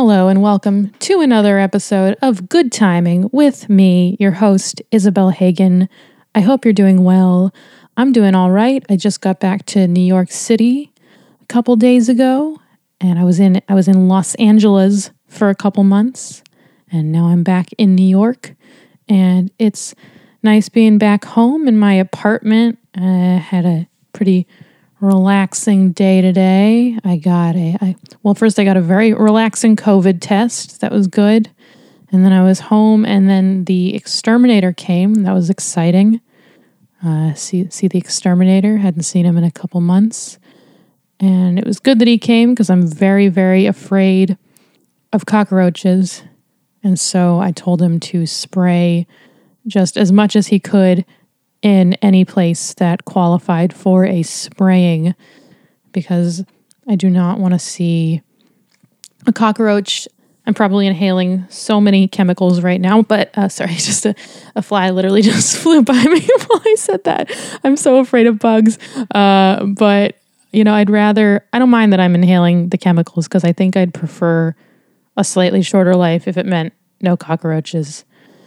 Hello and welcome to another episode of Good Timing with me, your host, Isabel Hagen. I hope you're doing well. I'm doing all right. I just got back to New York City a couple days ago, and I was in Los Angeles for a couple months, and now I'm back in New York, and it's nice being back home in my apartment. I had a pretty relaxing day today. First I got a very relaxing COVID test. That was good. And then I was home, and then the exterminator came. That was exciting. See the exterminator. Hadn't seen him in a couple months. And it was good that he came because I'm very, very afraid of cockroaches. And so I told him to spray just as much as he could in any place that qualified for a spraying, because I do not want to see a cockroach. I'm probably inhaling so many chemicals right now, but just a fly literally just flew by me while I said that. I'm so afraid of bugs. But I don't mind that I'm inhaling the chemicals, because I think I'd prefer a slightly shorter life if it meant no cockroaches.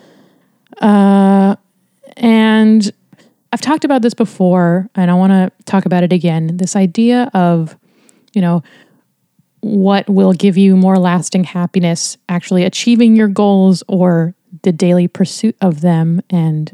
And I've talked about this before, and I want to talk about it again. This idea of, what will give you more lasting happiness, actually achieving your goals or the daily pursuit of them. And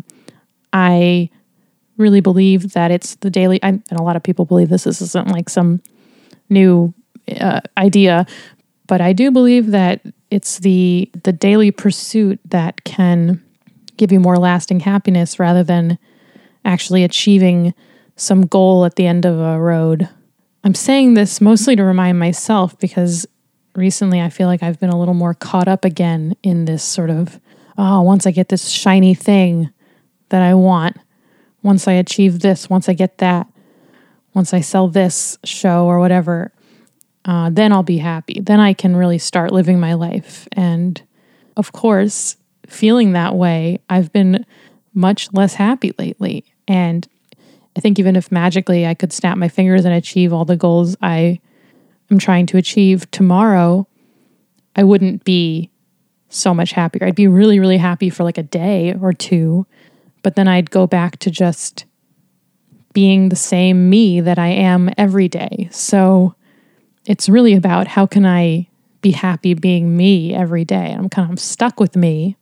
I really believe that it's the daily, and a lot of people believe this isn't like some new idea, but I do believe that it's the daily pursuit that can give you more lasting happiness rather than actually achieving some goal at the end of a road. I'm saying this mostly to remind myself, because recently I feel like I've been a little more caught up again in this sort of, once I get this shiny thing that I want, once I achieve this, once I get that, once I sell this show or whatever, then I'll be happy. Then I can really start living my life. And of course, feeling that way, I've been much less happy lately. And I think even if magically I could snap my fingers and achieve all the goals I am trying to achieve tomorrow, I wouldn't be so much happier. I'd be really, really happy for like a day or two, but then I'd go back to just being the same me that I am every day. So it's really about how can I be happy being me every day. I'm stuck with me.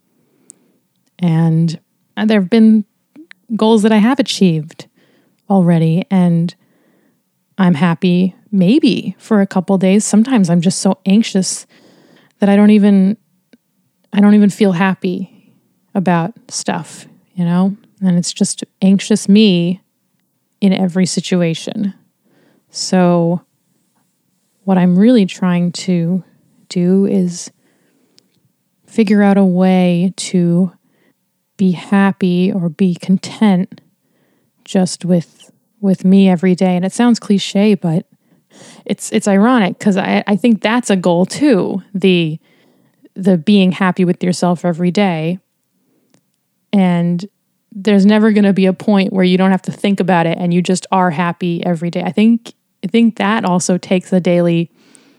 And there have been goals that I have achieved already, and I'm happy maybe for a couple days. Sometimes I'm just so anxious that I don't even feel happy about stuff, and it's just anxious me in every situation. So what I'm really trying to do is figure out a way to be happy or be content just with me every day. And it sounds cliche, but it's ironic, because I think that's a goal too, the being happy with yourself every day. And there's never going to be a point where you don't have to think about it and you just are happy every day. I think that also takes a daily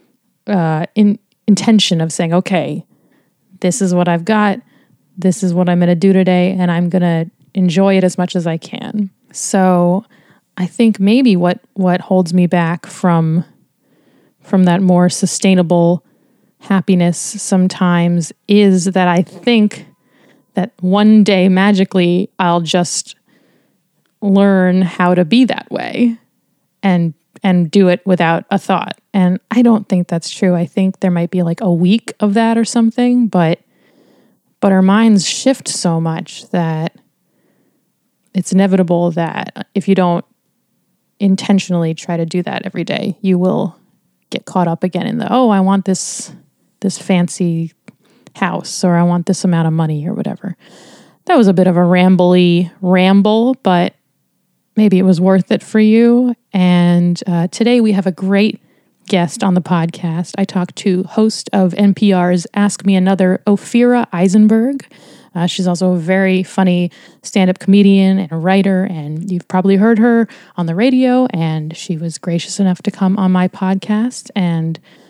intention of saying, okay, this is what I've got. This is what I'm going to do today, and I'm going to enjoy it as much as I can. So I think maybe what holds me back from that more sustainable happiness sometimes is that I think that one day magically I'll just learn how to be that way and do it without a thought. And I don't think that's true. I think there might be like a week of that or something, but our minds shift so much that it's inevitable that if you don't intentionally try to do that every day, you will get caught up again in I want this fancy house, or I want this amount of money, or whatever. That was a bit of a ramble, but maybe it was worth it for you. And today we have a great guest on the podcast. I talked to host of NPR's Ask Me Another, Ophira Eisenberg. She's also a very funny stand-up comedian and a writer, and you've probably heard her on the radio, and she was gracious enough to come on my podcast. And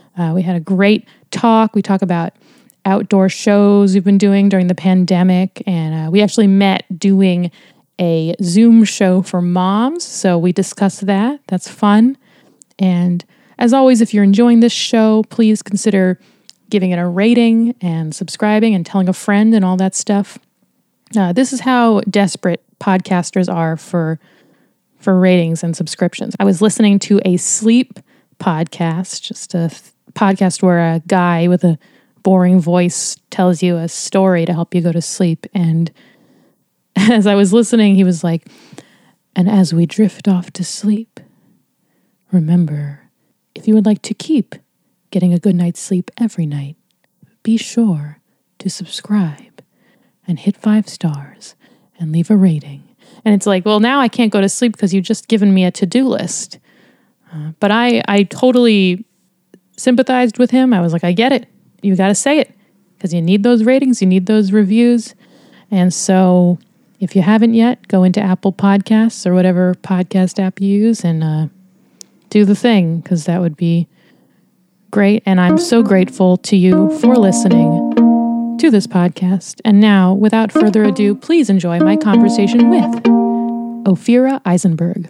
We had a great talk. We talk about outdoor shows we've been doing during the pandemic. And we actually met doing a Zoom show for moms. So we discussed that. That's fun. And as always, if you're enjoying this show, please consider giving it a rating and subscribing and telling a friend and all that stuff. This is how desperate podcasters are for ratings and subscriptions. I was listening to a sleep podcast, just a podcast where a guy with a boring voice tells you a story to help you go to sleep. And as I was listening, he was like, and as we drift off to sleep, remember, if you would like to keep getting a good night's sleep every night, be sure to subscribe and hit 5 stars and leave a rating. And it's like, well, now I can't go to sleep because you've just given me a to-do list. But I totally sympathized with him. I was like, I get it. You got to say it because you need those ratings. You need those reviews. And so if you haven't yet, go into Apple Podcasts or whatever podcast app you use and do the thing, because that would be great. And I'm so grateful to you for listening to this podcast. And now, without further ado, please enjoy my conversation with Ophira Eisenberg.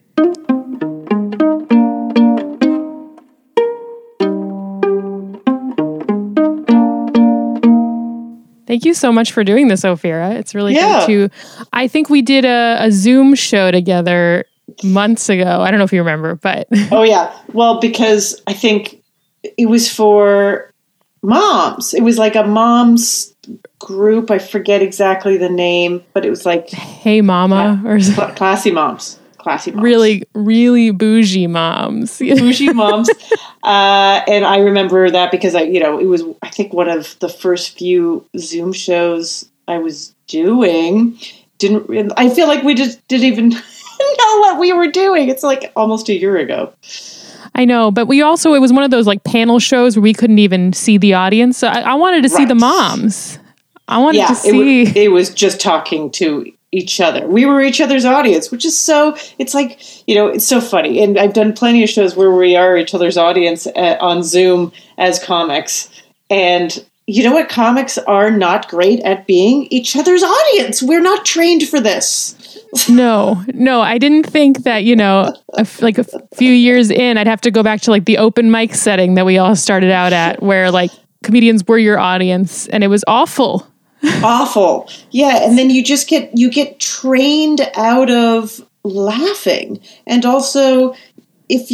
Thank you so much for doing this, Ophira. It's really good to... I think we did a Zoom show together months ago. I don't know if you remember, but... Oh, yeah. Well, because I think it was for moms. It was like a mom's group. I forget exactly the name, but it was like... Hey Mama. Yeah, or something. Classy moms. Really, really bougie moms. Bougie moms. And I remember that because it was, I think, one of the first few Zoom shows I was doing. I feel like we just didn't even know what we were doing. It's like almost a year ago. I know, but it was one of those like panel shows where we couldn't even see the audience. So I wanted to see the moms. I wanted to see. It was just talking to each other. We were each other's audience, which is it's like, it's so funny. And I've done plenty of shows where we are each other's audience on Zoom as comics. And you know what? Comics are not great at being each other's audience. We're not trained for this. No, I didn't think that, a few years in, I'd have to go back to like the open mic setting that we all started out at, where like comedians were your audience, and it was awful. Awful. Yeah. And then you get trained out of laughing. And also I think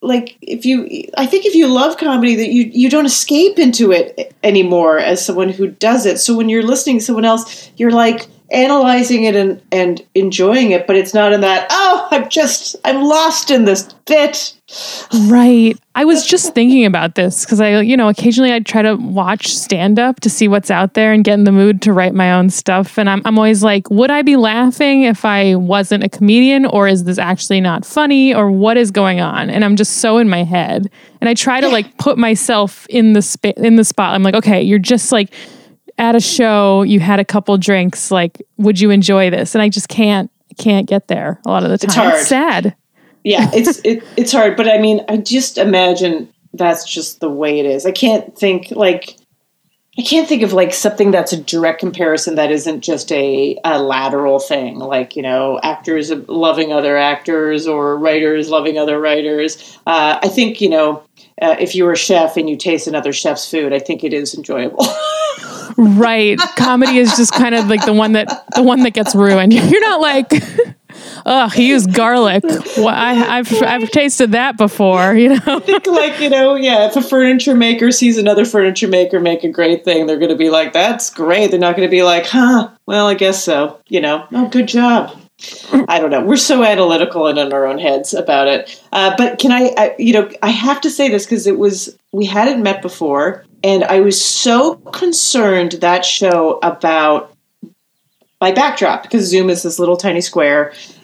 if you love comedy, that you don't escape into it anymore as someone who does it. So when you're listening to someone else, you're like analyzing it and enjoying it, but it's not in that, I'm lost in this bit. Right. I was just thinking about this because occasionally I try to watch stand-up to see what's out there and get in the mood to write my own stuff. And I'm always like, would I be laughing if I wasn't a comedian, or is this actually not funny, or what is going on? And I'm just so in my head. And I try to like put myself in the spot. I'm like, okay, you're just like at a show, you had a couple drinks, like, would you enjoy this? And I just can't get there a lot of the time. It's hard. It's sad. Yeah, it's hard, but I mean, I just imagine that's just the way it is. I can't think of like something that's a direct comparison that isn't just a lateral thing, like, actors loving other actors or writers loving other writers. I think, if you were a chef and you taste another chef's food, I think it is enjoyable. Right. Comedy is just kind of like the one that gets ruined. You're not like, oh, he used garlic. Well, I've tasted that before, I think if a furniture maker sees another furniture maker make a great thing, they're going to be like, that's great. They're not going to be like, well, I guess so. Oh, good job. I don't know. We're so analytical and in our own heads about it. But can I have to say this because we hadn't met before, and I was so concerned that show about my backdrop, because Zoom is this little tiny square,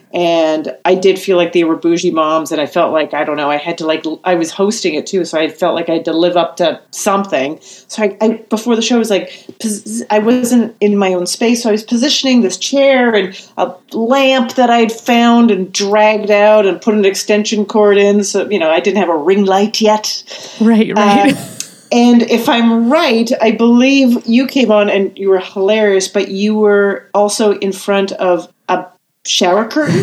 And I did feel like they were bougie moms, and I felt like, I don't know, I had to I was hosting it too, so I felt like I had to live up to something. So I before the show, was like, I wasn't in my own space, so I was positioning this chair and a lamp that I'd found and dragged out and put an extension cord in, so, I didn't have a ring light yet. Right. And if I'm right, I believe you came on and you were hilarious, but you were also in front of a shower curtain.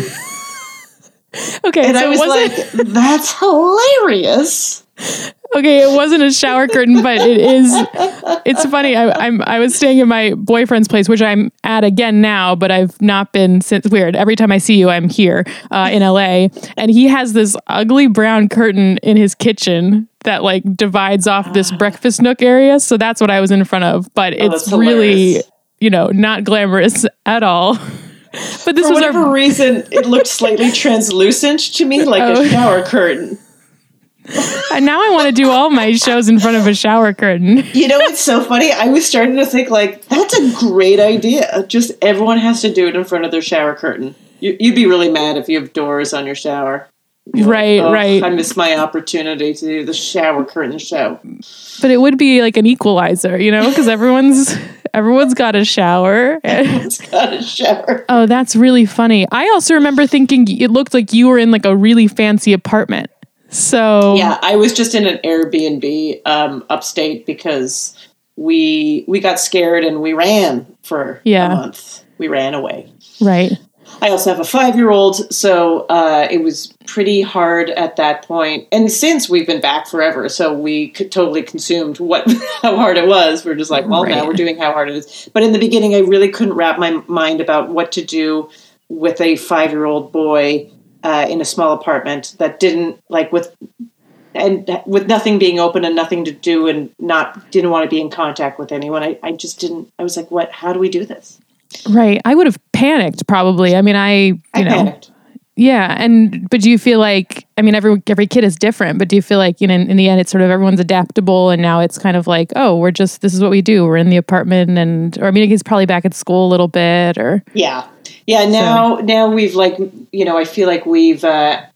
Okay, and so I was like, that's hilarious. Okay, it wasn't a shower curtain, but it's funny. I was staying at my boyfriend's place, which I'm at again now, but I've not been since. Weird. Every time I see you, I'm here in LA, and he has this ugly brown curtain in his kitchen that divides off this breakfast nook area. So that's what I was in front of, but it's really, not glamorous at all. But this For whatever reason, it looked slightly translucent to me, like a shower curtain. And now I want to do all my shows in front of a shower curtain. It's so funny. I was starting to think, that's a great idea. Just everyone has to do it in front of their shower curtain. You'd be really mad if you have doors on your shower. Right. I missed my opportunity to do the shower curtain show. But it would be like an equalizer, because everyone's got a shower. Everyone's got a shower. Oh, that's really funny. I also remember thinking it looked like you were in a really fancy apartment. So yeah, I was just in an Airbnb upstate because we got scared and we ran for a month. We ran away. Right. I also have a 5-year-old, so it was pretty hard at that point. And since we've been back forever, so we totally consumed how hard it was. We're just like, well, now we're doing how hard it is. But in the beginning, I really couldn't wrap my mind about what to do with a 5-year-old boy in a small apartment that didn't with nothing being open and nothing to do and didn't want to be in contact with anyone. I just didn't. I was like, what? How do we do this? Right. I would have panicked probably. I mean, I panicked. Yeah. But do you feel like, every kid is different, but do you feel like, in the end, it's sort of everyone's adaptable and now it's kind of like, oh, this is what we do. We're in the apartment he's probably back at school a little bit or. Yeah. Yeah. Now we've I feel like we've,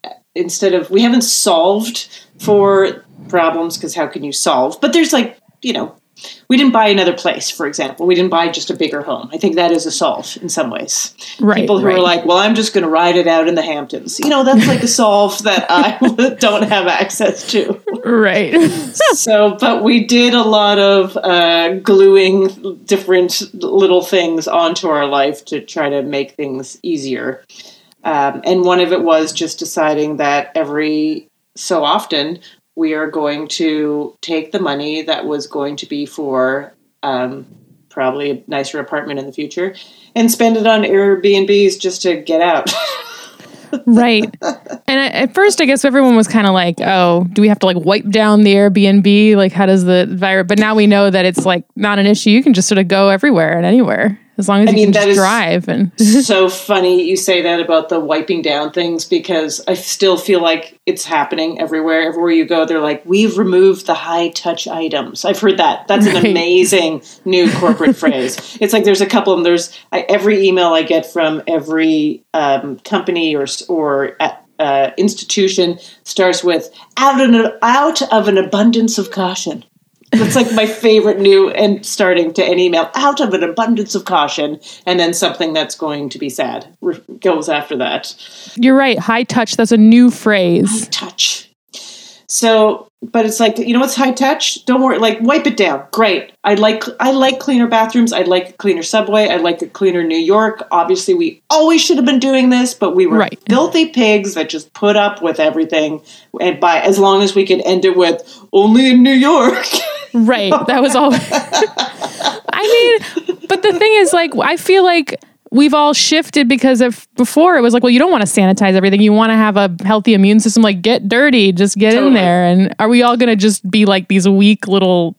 we haven't solved for problems because how can you solve? But there's we didn't buy another place, for example. We didn't buy just a bigger home. I think that is a solve in some ways. Right, people who are like, well, I'm just going to ride it out in the Hamptons. That's like a solve that I don't have access to. Right. But we did a lot of gluing different little things onto our life to try to make things easier. And one of it was just deciding that every so often we are going to take the money that was going to be for probably a nicer apartment in the future and spend it on Airbnbs just to get out. Right. And at first, I guess everyone was kind of like, oh, do we have to wipe down the Airbnb? How does the virus? But now we know that it's not an issue. You can just sort of go everywhere and anywhere as long as you can just drive. And so funny you say that about the wiping down things because I still feel like it's happening everywhere. Everywhere you go, they're like, we've removed the high touch items. I've heard that. That's an amazing new corporate phrase. It's like there's a couple of them. Every email I get from every company or institution starts with out of an abundance of caution. That's like my favorite new and starting to an email out of an abundance of caution. And then something that's going to be sad goes after that. You're right. High touch. That's a new phrase. High touch. So, but it's like, what's high touch? Don't worry. Wipe it down. Great. I like cleaner bathrooms. I'd like a cleaner subway. I'd like a cleaner New York. Obviously, we always should have been doing this, but we were filthy pigs that just put up with everything. And as long as we could end it with only in New York. Right. That was all. But the thing is, I feel like we've all shifted because before it was well, you don't want to sanitize everything. You want to have a healthy immune system. Get dirty, just get in there. And are we all going to just be these weak little,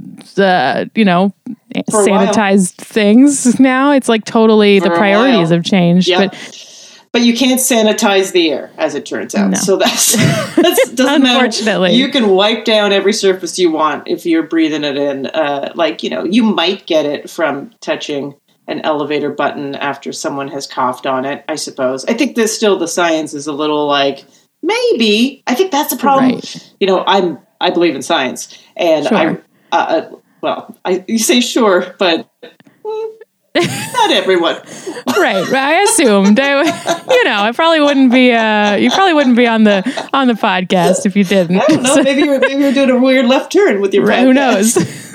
sanitized things now? It's totally the priorities have changed. Yep. But you can't sanitize the air, as it turns out. No. So that's doesn't Unfortunately. Matter. You can wipe down every surface you want if you're breathing it in. You might get it from touching an elevator button after someone has coughed on it, I suppose. I think there's still the science is a little like, maybe. I think that's the problem. Right. You know, I believe in science. And Sure. you say sure, but not everyone. Right. I assumed. I probably wouldn't be. You probably wouldn't be on the podcast if you didn't. I don't know. Maybe you're doing a weird left turn with your podcast. Who knows?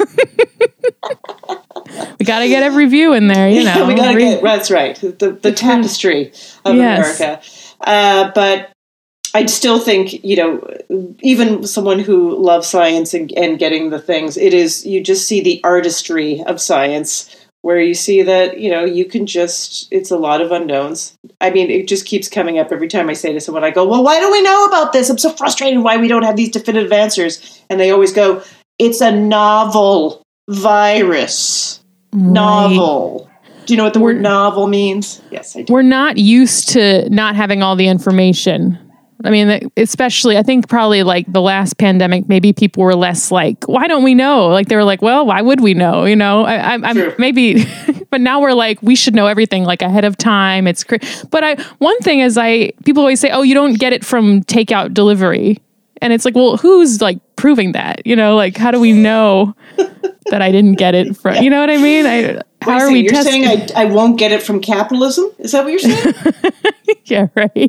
We got to get every view in there. You know, we got to get. That's right. The tapestry of America. But I still think, even someone who loves science and getting the things, you just see the artistry of science, where you see that, you can it's a lot of unknowns. I mean, it just keeps coming up every time I say to someone, I go, well, why don't we know about this? I'm so frustrated why we don't have these definitive answers. And they always go, it's a novel virus. Right. Novel. Do you know what the word novel means? Yes, I do. We're not used to not having all the information. I mean, especially, I think probably like the last pandemic, maybe people were less like, why don't we know? Like they were like, well, why would we know? I'm maybe, but now we're like, we should know everything like ahead of time. It's but one thing is people always say, oh, you don't get it from takeout delivery. And it's like, well, who's like proving that? Like, how do we know that I didn't get it from, you know what I mean? How are we testing? You're saying I won't get it from capitalism? Is that what you're saying? Yeah, right.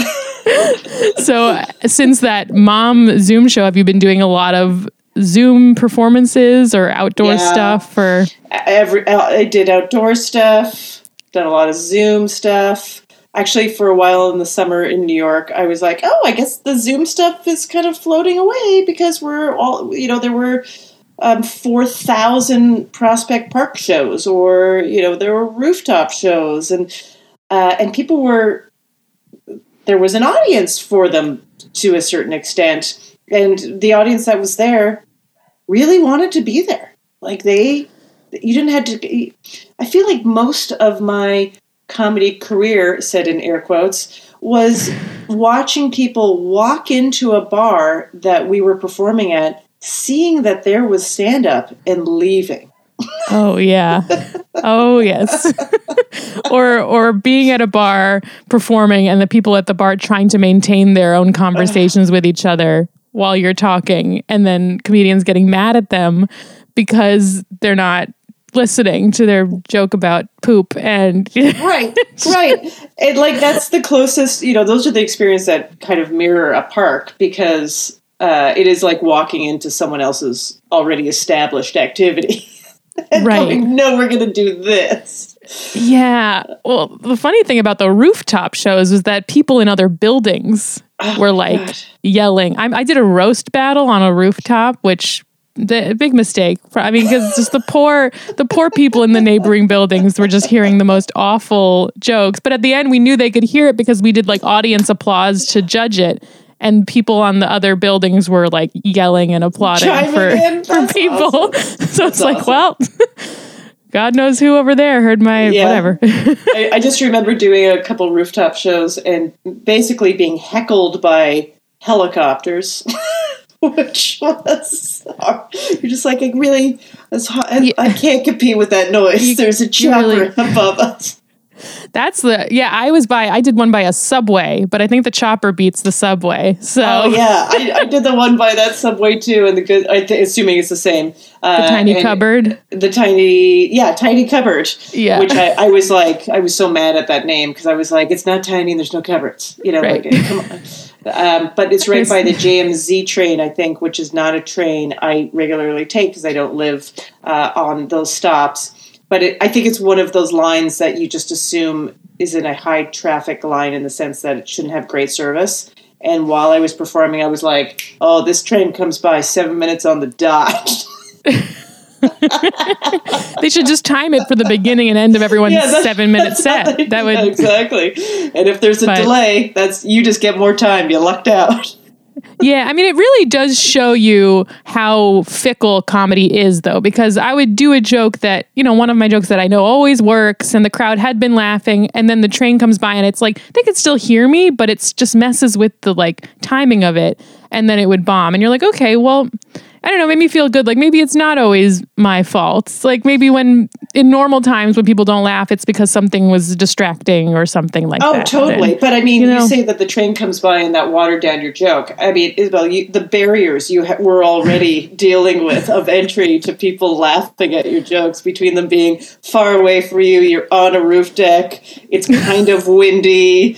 So since that mom Zoom show, have you been doing a lot of Zoom performances or outdoor stuff? Or I did outdoor stuff, done a lot of Zoom stuff. Actually, for a while in the summer in New York, I was like, oh, I guess the Zoom stuff is kind of floating away because we're all, there were 4,000 Prospect Park shows, or, there were rooftop shows, and people there was an audience for them to a certain extent. And the audience that was there really wanted to be there. Like you didn't have to, I feel like most of my comedy career, said in air quotes, was watching people walk into a bar that we were performing at, seeing that there was stand-up and leaving. Oh, yeah. Oh, yes. or being at a bar performing and the people at the bar trying to maintain their own conversations with each other while you're talking, and then comedians getting mad at them because they're not listening to their joke about poop. And right. And like, that's the closest, those are the experiences that kind of mirror a park, because it is like walking into someone else's already established activity. And right. Going, no, we're going to do this. Yeah. Well, the funny thing about the rooftop shows was that people in other buildings were like yelling. I did a roast battle on a rooftop, which the big mistake. I mean, because just the poor people in the neighboring buildings were just hearing the most awful jokes. But at the end, we knew they could hear it because we did like audience applause to judge it. And people on the other buildings were like yelling and applauding for people. Awesome. So it's like, well, God knows who over there heard my whatever. I just remember doing a couple rooftop shows and basically being heckled by helicopters, which was, you're just like, I can't compete with that noise. There's a chopper above us. I did one by a subway, but I think the chopper beats the subway. So I did the one by that subway too, and assuming it's the same. The tiny cupboard. The tiny cupboard. Yeah. Which I was like, I was so mad at that name because I was like, it's not tiny and there's no cupboards. Right. Like, come on. But it's right by the JMZ train, I think, which is not a train I regularly take because I don't live on those stops. But I think it's one of those lines that you just assume is in a high traffic line in the sense that it shouldn't have great service. And while I was performing, I was like, oh, this train comes by 7 minutes on the dot. They should just time it for the beginning and end of everyone's 7-minute set. That would exactly. And if there's a delay, you just get more time. You lucked out. Yeah, I mean, it really does show you how fickle comedy is, though, because I would do a joke that, one of my jokes that I know always works, and the crowd had been laughing, and then the train comes by, and it's like, they could still hear me, but it's just messes with the, timing of it, and then it would bomb. And you're like, okay, well, I don't know, made me feel good. Like maybe it's not always my fault. It's like maybe when in normal times when people don't laugh, it's because something was distracting or something like that. Oh, totally. And, but I mean, you say that the train comes by and that watered down your joke. I mean, Isabel, the barriers you were already dealing with of entry to people laughing at your jokes, between them being far away from you, you're on a roof deck, it's kind of windy.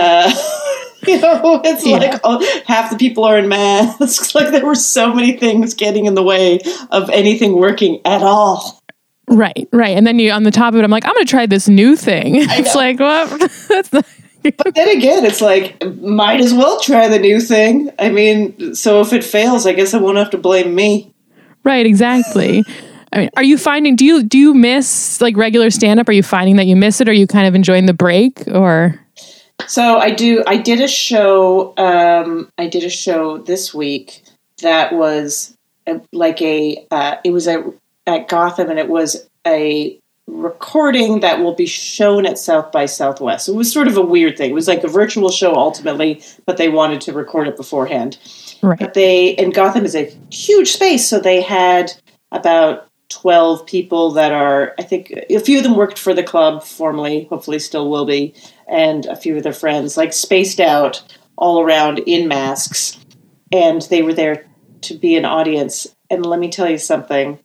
It's like half the people are in masks. Like there were so many things getting in the way of anything working at all. Right. And then on the top of it, I'm like, I'm going to try this new thing. It's like, well, that's not. But then again, it's like, might as well try the new thing. I mean, so if it fails, I guess I won't have to blame me. Right, exactly. I mean, are you finding, do you miss like regular stand-up? Are you finding that you miss it? Or are you kind of enjoying the break or? So I did a show this week that was it was at Gotham, and it was a recording that will be shown at South by Southwest. It was sort of a weird thing. It was like a virtual show ultimately, but they wanted to record it beforehand. Right. But and Gotham is a huge space, so they had about 12 people that are, I think a few of them worked for the club formerly, hopefully still will be, and a few of their friends, like spaced out all around in masks. And they were there to be an audience. And let me tell you something.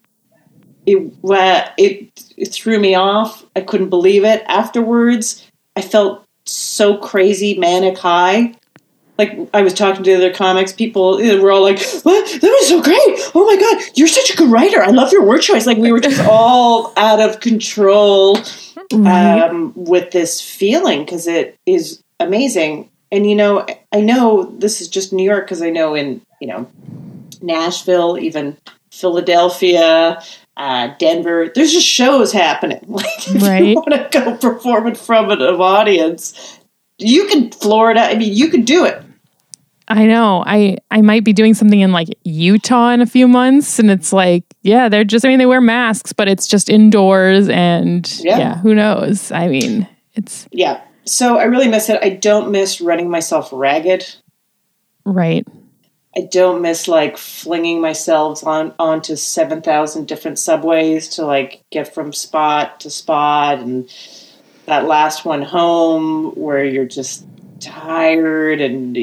It threw me off. I couldn't believe it. Afterwards, I felt so crazy, manic high. Like, I was talking to other comics, people were all like, what? That was so great. Oh my God, you're such a good writer. I love your word choice. Like, we were just all out of control with this feeling, because it is amazing. And, I know this is just New York, because I know in, Nashville, even Philadelphia, Denver, there's just shows happening. Like, if you want to go perform in front of an audience, you can floor it out. I mean, you can do it. I know. I might be doing something in like Utah in a few months, and it's like, yeah, they wear masks, but it's just indoors, and who knows? I mean, it's... Yeah. So I really miss it. I don't miss running myself ragged. Right. I don't miss like flinging myself onto 7,000 different subways to like get from spot to spot, and that last one home where you're just tired and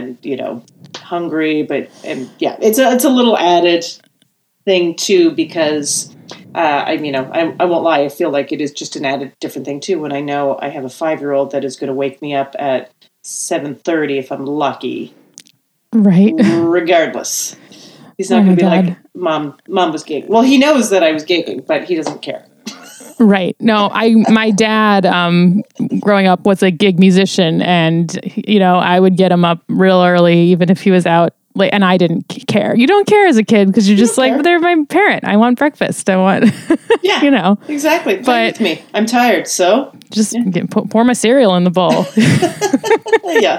hungry, it's a little added thing too, because I won't lie, I feel like it is just an added different thing too when I know I have a 5-year-old that is going to wake me up at 7:30 if I'm lucky. Right. Regardless. He's not going to be like, Mom was gigging. Well, he knows that I was gigging, but he doesn't care. Right. No, my dad, growing up, was a gig musician, and, I would get him up real early, even if he was out late, and I didn't care. You don't care as a kid, because you're just like, they're my parent. I want breakfast. I want, Exactly. Play with me. I'm tired, so. Just pour my cereal in the bowl. Yeah.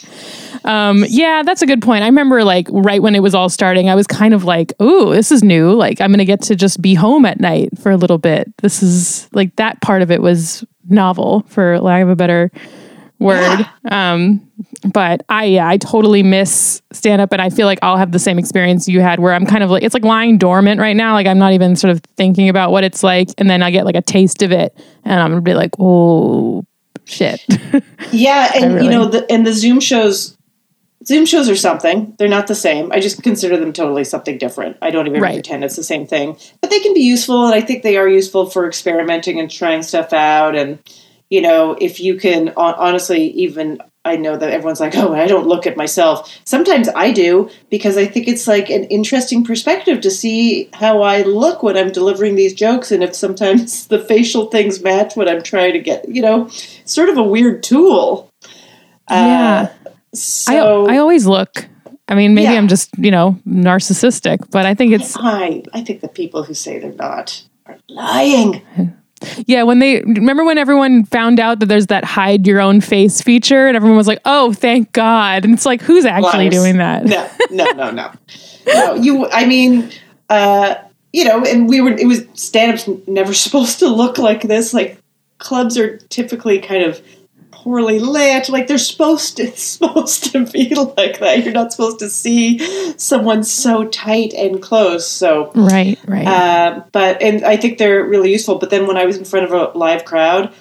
That's a good point. I remember like right when it was all starting, I was kind of like, ooh, this is new. Like I'm going to get to just be home at night for a little bit. This is like, that part of it was novel, for lack of a better word. Yeah. But I totally miss stand up, and I feel like I'll have the same experience you had, where I'm kind of like, it's like lying dormant right now. Like I'm not even sort of thinking about what it's like. And then I get like a taste of it, and I'm going to be like, oh shit. Yeah. And the Zoom shows are something. They're not the same. I just consider them totally something different. I don't even pretend it's the same thing. But they can be useful, and I think they are useful for experimenting and trying stuff out. And, if you can, honestly, even I know that everyone's like, oh, I don't look at myself. Sometimes I do, because I think it's like an interesting perspective to see how I look when I'm delivering these jokes, and if sometimes the facial things match what I'm trying to get, sort of a weird tool. Yeah. So I always look. I mean, maybe I'm just, narcissistic, but I think it's... I think the people who say they're not are lying. Yeah, remember when everyone found out that there's that hide your own face feature, and everyone was like, oh, thank God. And it's like, who's actually doing that? No. No, stand-up's never supposed to look like this. Like, clubs are typically kind of poorly lit. Like it's supposed to be like that. You're not supposed to see someone so tight and close. So right. And I think they're really useful. But then when I was in front of a live crowd,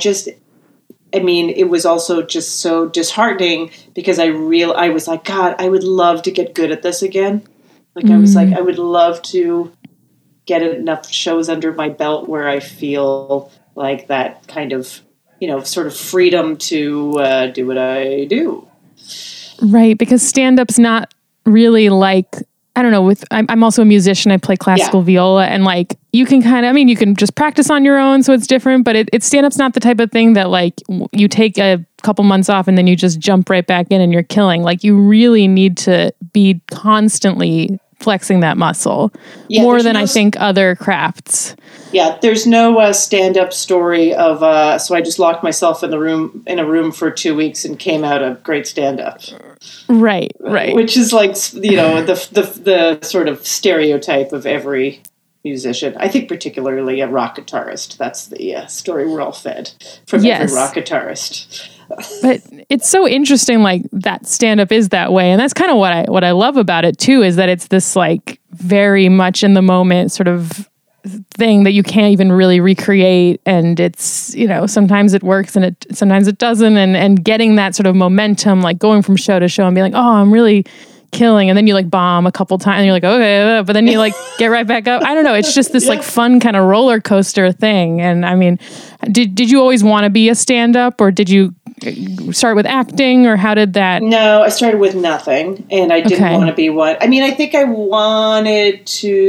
it was also just so disheartening because I was like, God, I would love to get good at this again. Like I was like, I would love to get enough shows under my belt where I feel like that kind of, sort of freedom to do what I do. Right, because stand-up's not really like, I don't know, I'm also a musician, I play classical viola, and like, you can you can just practice on your own, so it's different, but it's stand-up's not the type of thing that like, you take a couple months off and then you just jump right back in and you're killing. Like, you really need to be constantly flexing that muscle more than I think other crafts. Yeah, there's no stand-up story of so I just locked myself in a room for 2 weeks and came out a great stand-up. Right. Which is like the sort of stereotype of every musician. I think particularly a rock guitarist. That's the story we're all fed from every rock guitarist. But it's so interesting, like that stand-up is that way, and that's kind of what I love about it too, is that it's this like very much in the moment sort of thing that you can't even really recreate, and it's sometimes it works and sometimes it doesn't, and getting that sort of momentum, like going from show to show and being like, oh, I'm really killing, and then you like bomb a couple times and you're like, okay, but then you like get right back up. I don't know, it's just this like fun kind of roller coaster thing. And I mean, did you always want to be a stand-up, or did you start with acting, or how did that? No, I started with nothing, and I didn't want to be one. I mean, I think I wanted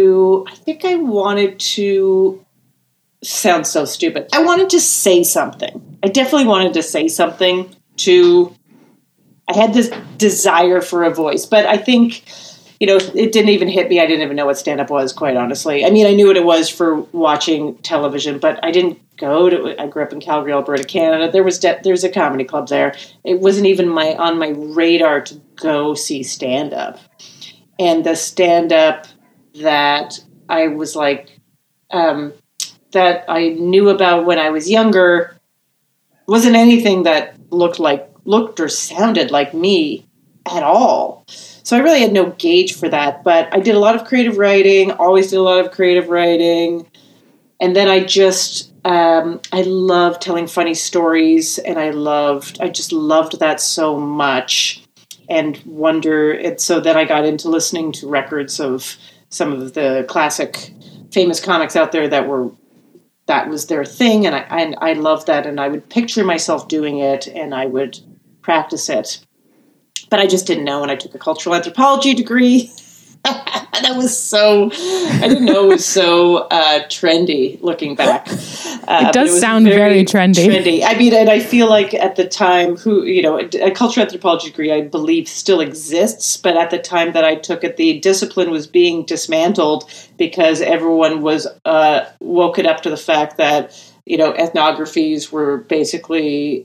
to sound so stupid. I wanted to say something. I definitely wanted to say something I had this desire for a voice, but I think, it didn't even hit me. I didn't even know what stand-up was, quite honestly. I mean, I knew what it was for watching television, but I didn't I grew up in Calgary, Alberta, Canada. There's a comedy club there. It wasn't even on my radar to go see stand-up. And the stand-up that I was like, that I knew about when I was younger wasn't anything that looked or sounded like me at all. So I really had no gauge for that, but I did a lot of creative writing, always did a lot of creative writing. And then I just, I love telling funny stories, and I just loved that so much, and so then I got into listening to records of some of the classic famous comics out there that was their thing. And I loved that. And I would picture myself doing it, and I would practice it, but I just didn't know. And I took a cultural anthropology degree. I didn't know it was so trendy looking back. It does sound very trendy. I mean, and I feel like at the time, a cultural anthropology degree, I believe, still exists. But at the time that I took it, the discipline was being dismantled because everyone was woken up to the fact that, ethnographies were basically,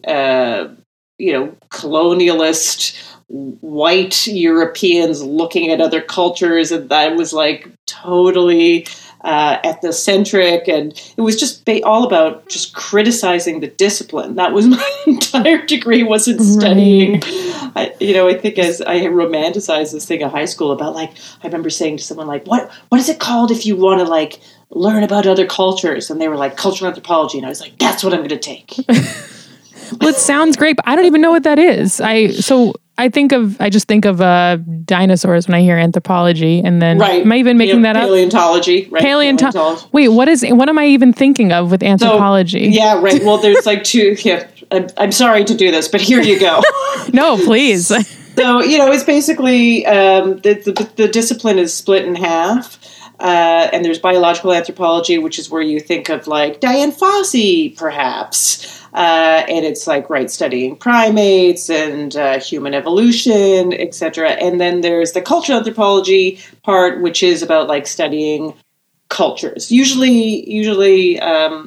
colonialist white Europeans looking at other cultures, and that was like totally ethnocentric, and it was just all about just criticizing the discipline. That was my entire degree, wasn't studying. I think as I romanticized this thing in high school about, like, I remember saying to someone, like, what is it called if you want to like learn about other cultures? And they were like, cultural anthropology, and I was like, that's what I'm going to take. Well, it sounds great, but I don't even know what that is. I just think of dinosaurs when I hear anthropology, and then am I even making that up? Paleontology, right? Paleontology. Wait, what am I even thinking of with anthropology? Yeah, right. Well, there's like two. Yeah, I'm sorry to do this, but here you go. No, please. So it's basically the discipline is split in half. And there's biological anthropology, which is where you think of like Dian Fossey, perhaps. And it's like, studying primates and human evolution, etc. And then there's the cultural anthropology part, which is about like studying cultures. Usually, I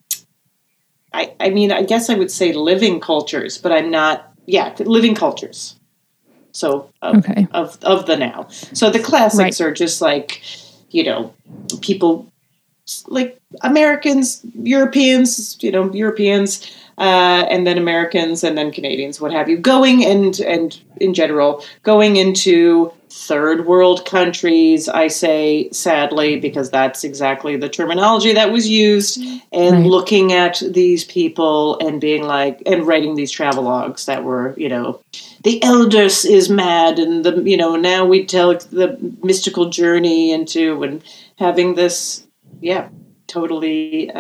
guess I would say living cultures, but I'm not. Yeah, living cultures. So of the now. So the classics are just like, people like Americans, Europeans, and then Americans, and then Canadians, what have you, going and in general, going into third world countries, I say sadly, because that's exactly the terminology that was used, and looking at these people and being like, and writing these travelogues that were, the elders is mad, and now we tell the mystical journey into, and having this, totally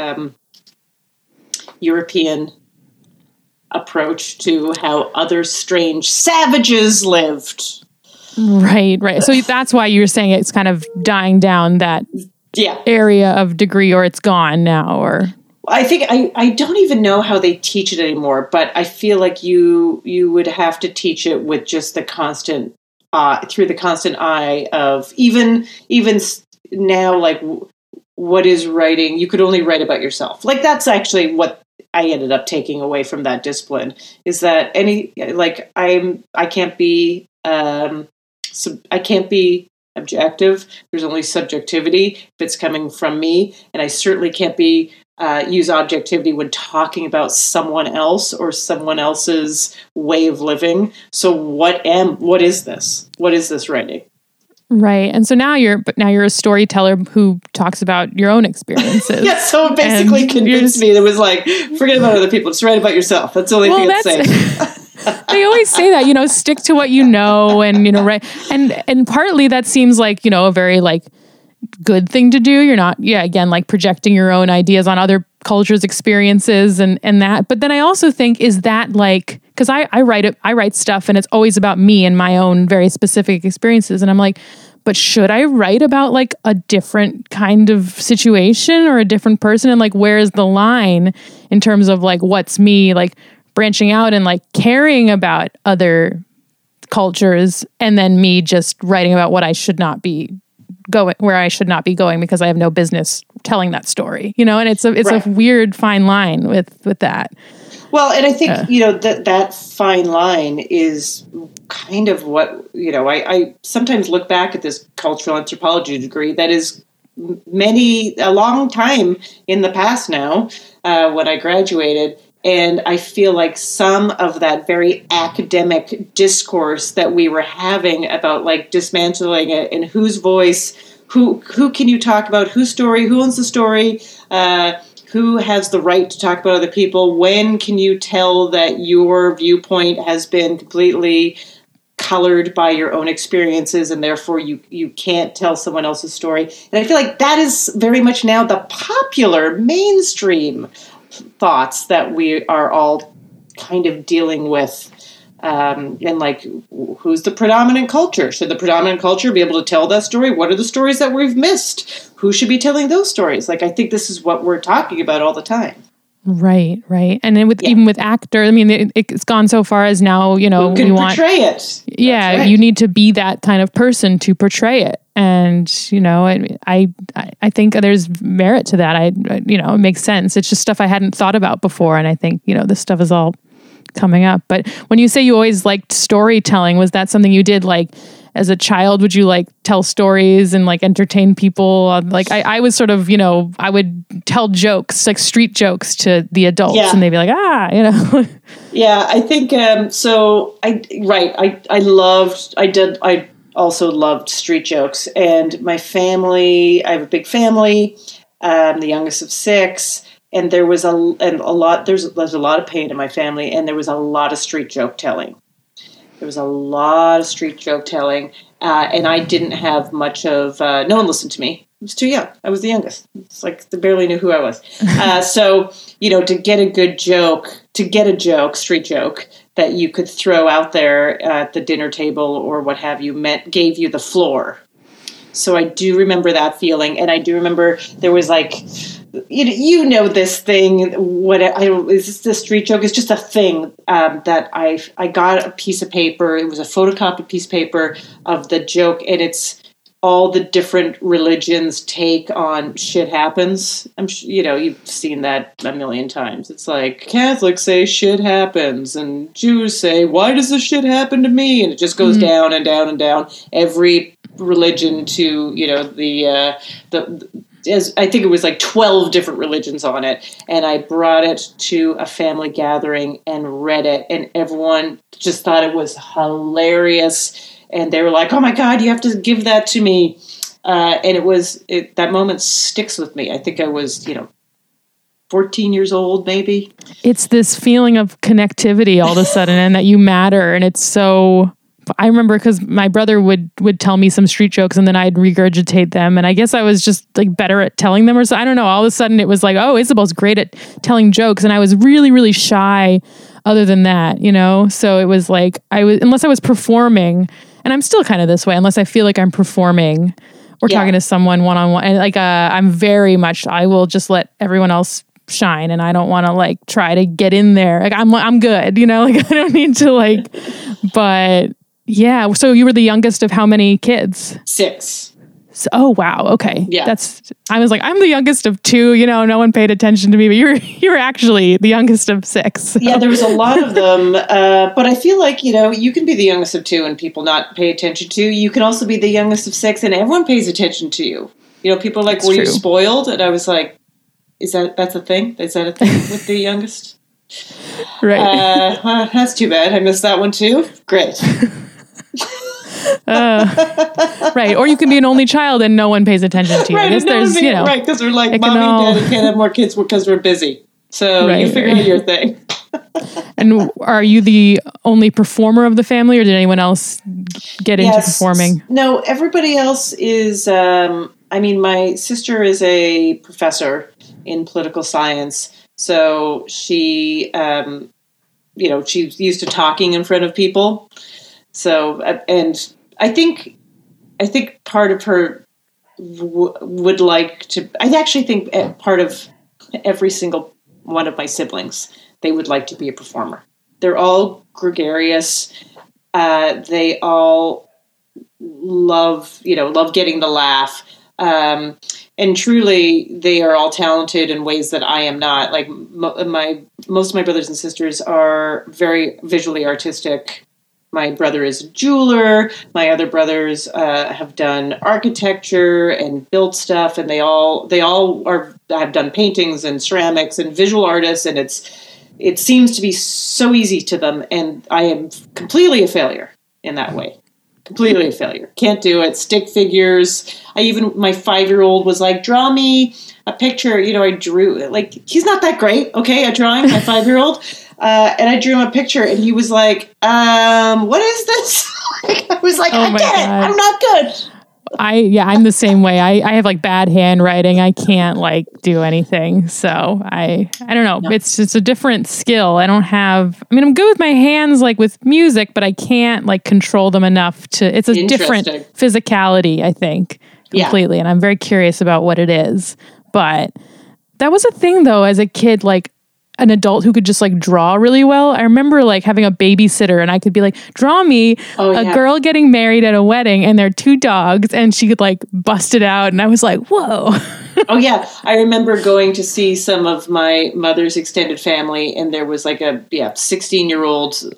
European approach to how other strange savages lived. Right. So that's why you're saying it's kind of dying down, that area of degree, or it's gone now, or... I think I don't even know how they teach it anymore, but I feel like you would have to teach it with just the constant, through the constant eye of even now, like, what is writing? You could only write about yourself. Like, that's actually what I ended up taking away from that discipline, is that I can't be objective. There's only subjectivity if it's coming from me, and I certainly can't be use objectivity when talking about someone else or someone else's way of living. So what is this? What is this writing? Right. And so now you're a storyteller who talks about your own experiences. So it basically convinced me that it was like, forget about other people, just write about yourself. That's the only thing I'd say. They always say that, stick to what you know, and, right. And partly that seems like, a very like good thing to do. You're not, again, like projecting your own ideas on other cultures' experiences and that. But then I also think, is that like, because I write stuff and it's always about me and my own very specific experiences. And I'm like, but should I write about like a different kind of situation or a different person? And like, where's the line in terms of like, what's me like branching out and like caring about other cultures, and then me just writing about what I should not be going, where I should not be going, because I have no business telling that story, and it's a weird fine line with that. Well, and I think, that fine line is kind of what, I sometimes look back at this cultural anthropology degree that is a long time in the past now, when I graduated. And I feel like some of that very academic discourse that we were having about like dismantling it, and whose voice, who can you talk about, whose story, who owns the story, who has the right to talk about other people, when can you tell that your viewpoint has been completely colored by your own experiences, and therefore you can't tell someone else's story. And I feel like that is very much now the popular mainstream thoughts that we are all kind of dealing with. And like, who's the predominant culture? Should the predominant culture be able to tell that story? What are the stories that we've missed? Who should be telling those stories? Like, I think this is what we're talking about all the time. Right. And then even with actors, I mean, it's gone so far as now, who can portray it. Yeah, right. You need to be that kind of person to portray it. And, I think there's merit to that. It makes sense. It's just stuff I hadn't thought about before. And I think, this stuff is all coming up. But when you say you always liked storytelling, was that something you did like as a child? Would you like tell stories and like entertain people? Like I was sort of, I would tell jokes, like street jokes to the adults, and they'd be like, Yeah, I think, I also loved street jokes. And my family, I have a big family, the youngest of 6. And there's a lot of pain in my family, and there was a lot of street joke telling. And I didn't have much of, no one listened to me. I was too young. I was the youngest. It's like they barely knew who I was. So, to get a good joke, street joke, that you could throw out there at the dinner table or what have you, gave you the floor. So I do remember that feeling. And I do remember there was like, this thing, is this the street joke? It's just a thing that I got a piece of paper. It was a photocopied piece of paper of the joke, and it's all the different religions' take on shit happens. I'm you've seen that a million times. It's like Catholics say shit happens, and Jews say, why does this shit happen to me? And it just goes down and down and down. Every religion to, I think it was like 12 different religions on it. And I brought it to a family gathering and read it. And everyone just thought it was hilarious. And they were like, oh my God, you have to give that to me. And that moment sticks with me. I think I was, 14 years old, maybe. It's this feeling of connectivity all of a sudden and that you matter. And it's so, I remember because my brother would tell me some street jokes and then I'd regurgitate them. And I guess I was just like better at telling them or so. I don't know. All of a sudden it was like, oh, Isabel's great at telling jokes. And I was really, really shy other than that, So it was like, unless I was performing, and I'm still kind of this way, unless I feel like I'm performing or talking to someone one-on-one. And like, I'm very much, I will just let everyone else shine and I don't want to like try to get in there. Like I'm good, like I don't need to like, but yeah. So you were the youngest of how many kids? 6. So, oh wow. Okay. Yeah. I was like, I'm the youngest of 2, no one paid attention to me, but you're actually the youngest of 6. So. Yeah, there was a lot of them. But I feel like, you can be the youngest of 2 and people not pay attention to you. You can also be the youngest of 6 and everyone pays attention to you. People are like, were you spoiled? And I was like, that's a thing? Is that a thing with the youngest? Right. That's too bad. I missed that one too. Great. Right. Or you can be an only child and no one pays attention to you. Right. I guess there's, right. Because we're like, mommy and daddy can't have more kids because we're busy. So you figure out your thing. And are you the only performer of the family or did anyone else get into performing? No, everybody else is, my sister is a professor in political science. So she, she's used to talking in front of people. So, and I think part of her would like to, I actually think part of every single one of my siblings, they would like to be a performer. They're all gregarious. They all love getting the laugh. And truly, they are all talented in ways that I am not. Like most of my brothers and sisters are very visually artistic. My brother is a jeweler. My other brothers have done architecture and built stuff, and they all have done paintings and ceramics and visual artists. And it seems to be so easy to them, and I am completely a failure in that way. Completely a failure. Can't do it. Stick figures. My 5-year-old was like, draw me a picture. I drew, like, he's not that great, okay, at drawing, my 5-year-old. And I drew him a picture, and he was like, what is this? I was like, I get it. I'm not good. I'm the same way. I have like bad handwriting. I can't like do anything. So I don't know. No. It's a different skill. I'm good with my hands, like with music, but I can't like control them enough it's a different physicality, I think, completely. Yeah. And I'm very curious about what it is. But that was a thing though, as a kid, like an adult who could just like draw really well. I remember like having a babysitter and I could be like, draw me a girl getting married at a wedding and there are 2 dogs, and she could like bust it out. And I was like, whoa. Oh yeah. I remember going to see some of my mother's extended family, and there was like a 16-year-old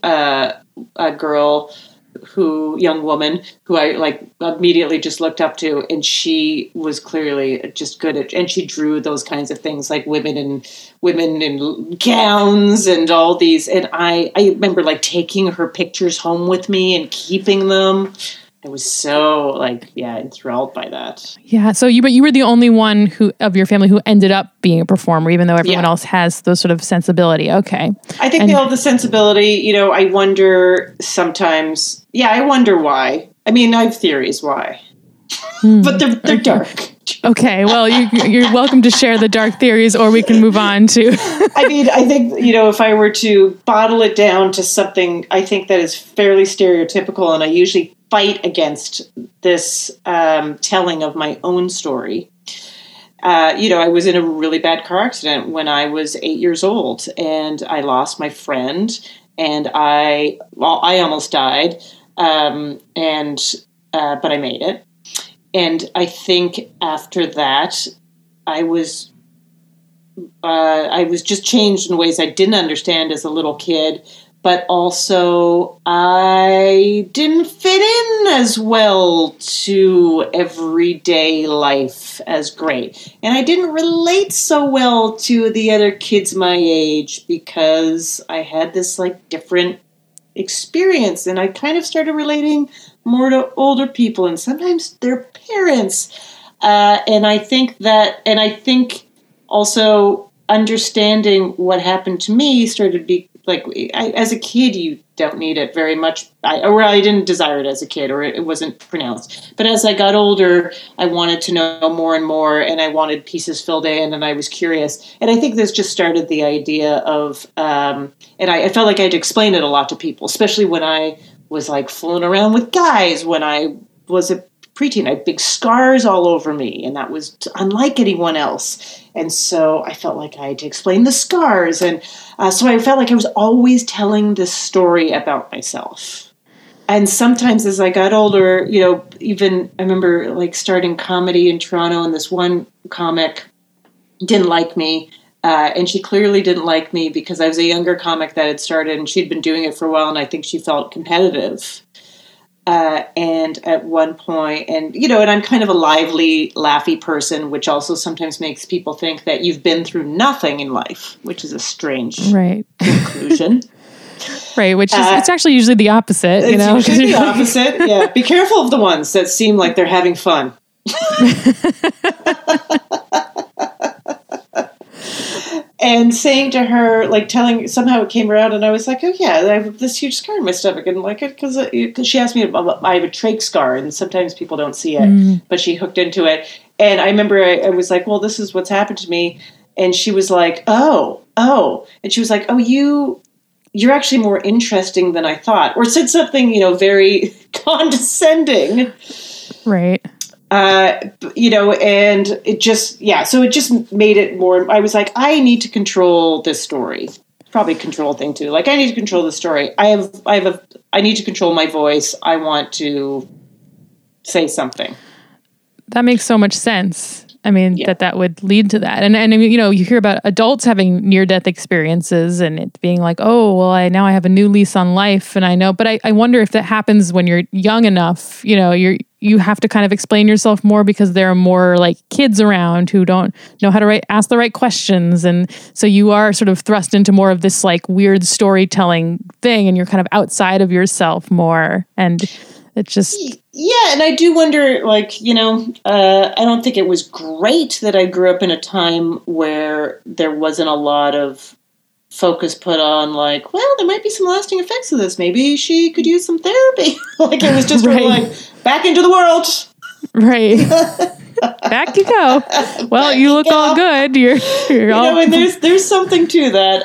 young woman who I like immediately just looked up to, and she was clearly just good at, and she drew those kinds of things like women in gowns and all these. And I remember like taking her pictures home with me and keeping them. I was so enthralled by that. Yeah. So you were the only one of your family who ended up being a performer, even though everyone else has those sort of sensibility. Okay. I think they all have the sensibility. I wonder sometimes. Yeah, I wonder why. I mean, I have theories why, but they're dark. Okay. Well, you're welcome to share the dark theories, or we can move on to. I think if I were to bottle it down to something, I think that is fairly stereotypical, and I usually fight against this telling of my own story. I was in a really bad car accident when I was 8 years old, and I lost my friend, and I almost died, but I made it. And I think after that, I was just changed in ways I didn't understand as a little kid. but also I didn't fit in as well to everyday life as great. And I didn't relate so well to the other kids my age because I had this like different experience, and I kind of started relating more to older people and sometimes their parents. And I think also understanding what happened to me started to be like, as a kid, you don't need it very much. I didn't desire it as a kid, or it wasn't pronounced. But as I got older, I wanted to know more and more, and I wanted pieces filled in, and I was curious. And I think this just started the idea of, and I felt like I had to explain it a lot to people, especially when I was like fooling around with guys when I was a preteen. I had big scars all over me, and that was unlike anyone else. And so I felt like I had to explain the scars. And so I felt like I was always telling this story about myself. And sometimes as I got older, even I remember like starting comedy in Toronto, and this one comic didn't like me. And she clearly didn't like me because I was a younger comic that had started, and she'd been doing it for a while, and I think she felt competitive. And at one point, and I'm kind of a lively, laughy person, which also sometimes makes people think that you've been through nothing in life, which is a strange conclusion. Right, which is it's actually usually the opposite. It's usually the opposite. Yeah, be careful of the ones that seem like they're having fun. And saying to her, like somehow it came around, and I was like, oh yeah, I have this huge scar in my stomach, and like it because she asked me about, I have a trach scar, and sometimes people don't see it, but she hooked into it, and I remember I was like, well, this is what's happened to me, and she was like, oh, and she was like, oh, you're actually more interesting than I thought, or said something, very condescending, right. And it just, so it just made it more, I was like, I need to control this story. Probably control thing too. Like, I need to control the story. I need to control my voice. I want to say something. That makes so much sense. I mean, that would lead to that. And you hear about adults having near-death experiences and it being like, oh, well, now I have a new lease on life. And I know, but I wonder if that happens when you're young enough, you have to kind of explain yourself more because there are more like kids around who don't know how to ask the right questions. And so you are sort of thrust into more of this like weird storytelling thing, and you're kind of outside of yourself more. And it's just... Yeah, and I do wonder, like, I don't think it was great that I grew up in a time where there wasn't a lot of focus put on, like, well, there might be some lasting effects of this. Maybe she could use some therapy. Like, it was just right. Like, back into the world. Right. Back you go. Well, you look all good. You're all... and there's something to that.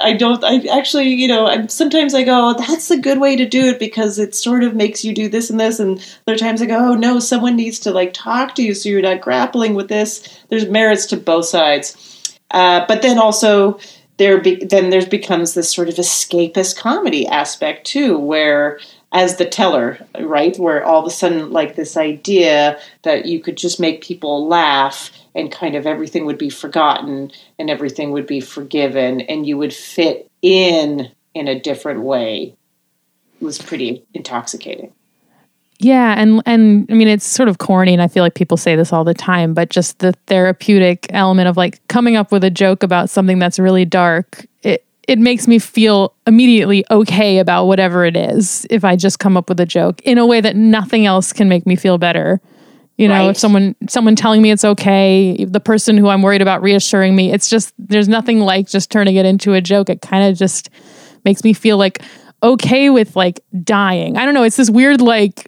Sometimes I go, that's a good way to do it because it sort of makes you do this and this. And other times I go, oh no, someone needs to like talk to you so you're not grappling with this. There's merits to both sides. But then also there's becomes this sort of escapist comedy aspect too, where as the teller, right, where all of a sudden, like, this idea that you could just make people laugh and kind of everything would be forgotten and everything would be forgiven and you would fit in a different way was pretty intoxicating. Yeah, and I mean, it's sort of corny, and I feel like people say this all the time, but just the therapeutic element of, like, coming up with a joke about something that's really dark, it makes me feel immediately okay about whatever it is if I just come up with a joke in a way that nothing else can make me feel better. Right. If someone telling me it's okay, the person who I'm worried about reassuring me, it's just, there's nothing like just turning it into a joke. It kind of just makes me feel like okay with like dying. I don't know. It's this weird, like,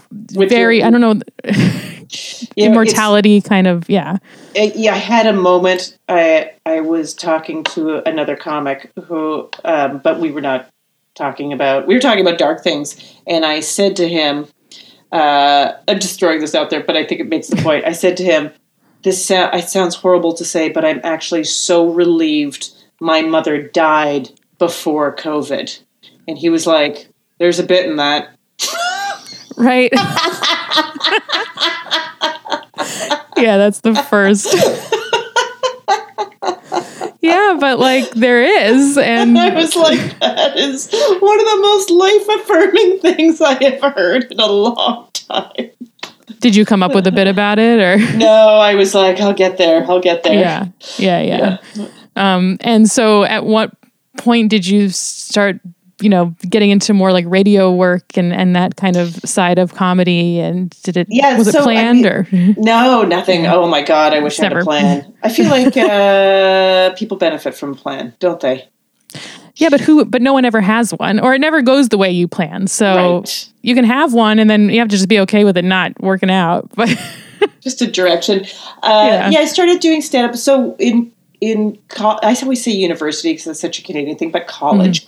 I don't know, immortality kind of, yeah. I had a moment. I was talking to another comic who, but we were talking about dark things. And I said to him, I'm just throwing this out there, but I think it makes the point. I said to him, it sounds horrible to say, but I'm actually so relieved my mother died before COVID. And he was like, there's a bit in that. Right. Yeah, that's the first. Yeah, but like there is. And I was like, that is one of the most life-affirming things I have heard in a long time. Did you come up with a bit about it, or? No, I was like, I'll get there. Yeah. And so at what point did you start, getting into more like radio work and that kind of side of comedy? And was it planned or? No, nothing. Oh my God. I wish I had a plan. I feel like people benefit from a plan, don't they? Yeah, but no one ever has one, or it never goes the way you plan. So you can have one and then you have to just be okay with it not working out. But just a direction. I started doing stand-up. So I always say university because it's such a Canadian thing, but college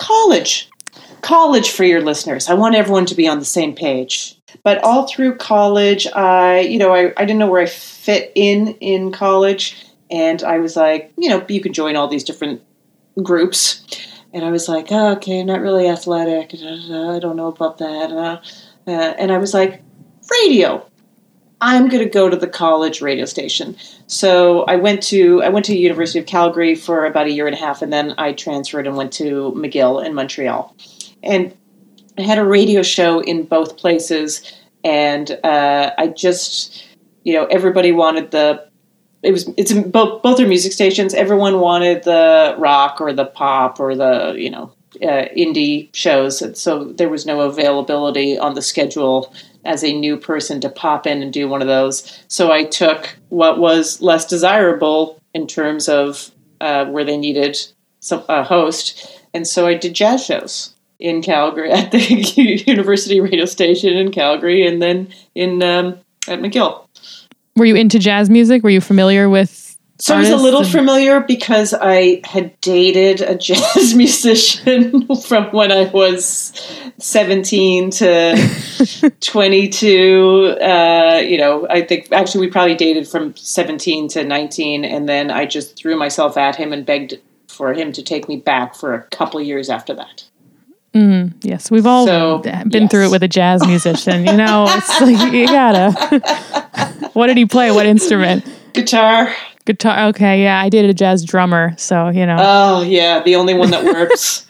for your listeners. I want everyone to be on the same page. But all through college, I didn't know where I fit in college. And I was like, you can join all these different groups. And I was like, okay, I'm not really athletic. I don't know about that. And I was like, radio. I'm going to go to the college radio station. So I went to University of Calgary for about a year and a half, and then I transferred and went to McGill in Montreal. And I had a radio show in both places, and I just, everybody wanted it's in both are music stations. Everyone wanted the rock or the pop or the, indie shows. And so there was no availability on the schedule as a new person to pop in and do one of those. So I took what was less desirable in terms of where they needed a host. And so I did jazz shows in Calgary at the University radio station in Calgary, and then at McGill. Were you into jazz music? Were you familiar with So I was a little familiar because I had dated a jazz musician from when I was 17 to 22. I think actually we probably dated from 17 to 19. And then I just threw myself at him and begged for him to take me back for a couple of years after that. Yes, we've all been through it with a jazz musician. It's like, you gotta. What did he play? What instrument? Guitar. Okay, yeah, I dated a jazz drummer, so Oh yeah, the only one that works.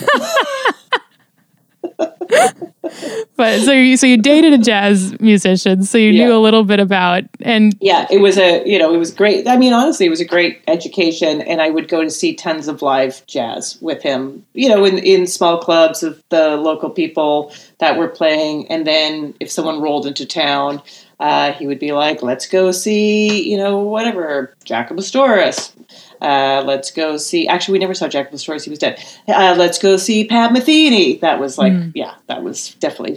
But so you dated a jazz musician, so you knew a little bit about, and it was great. I mean, honestly, it was a great education, and I would go to see tons of live jazz with him. In small clubs of the local people that were playing, and then if someone rolled into town, he would be like, "Let's go see, whatever, Jack Pastoris. Let's go see." Actually, we never saw Jack Pastoris; he was dead. Let's go see Pat Metheny. That was like, that was definitely.